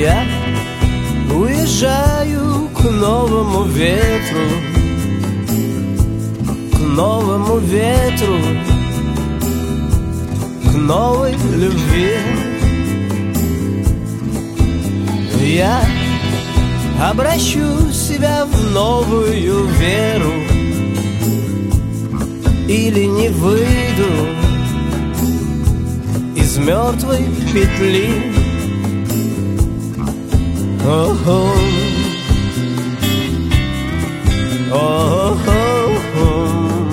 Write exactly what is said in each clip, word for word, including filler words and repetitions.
Я уезжаю к новому ветру, к новому ветру, к новой любви. Я обращу себя в новую веру или не выйду из мертвой петли. О-хо. О-хо.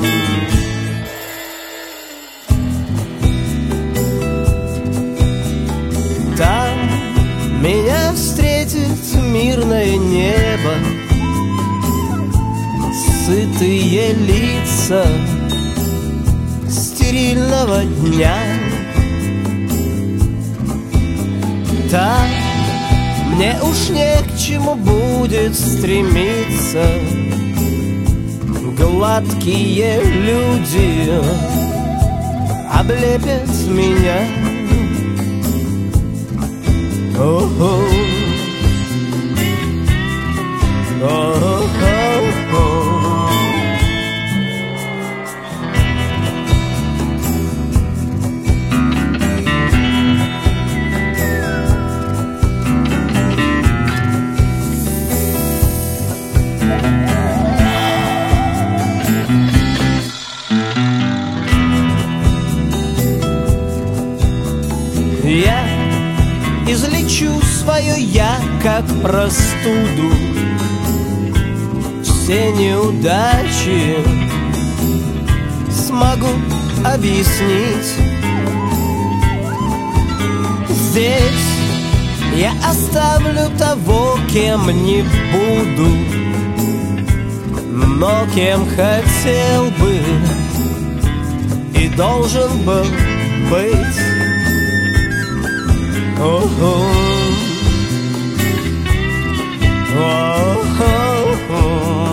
Там меня встретит мирное небо, сытые лица стерильного дня. Там мне уж не к чему будет стремиться. Гладкие люди облепят меня. О-хо. О-хо. Я излечу свое «я» как простуду. Все неудачи смогу объяснить. Здесь я оставлю того, кем не буду, но кем хотел бы и должен был быть. О-хо. О-хо.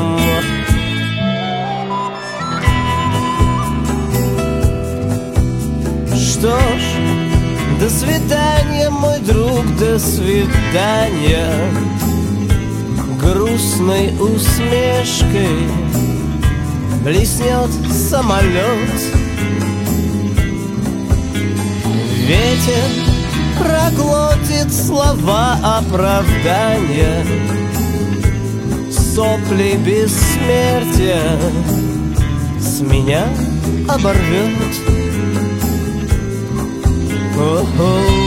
Что ж, до свидания, мой друг, до свидания. Грустной усмешкой блеснет самолет. Ветер проглотит слова оправдания, сопли бессмертия с меня оборвет. О-хо.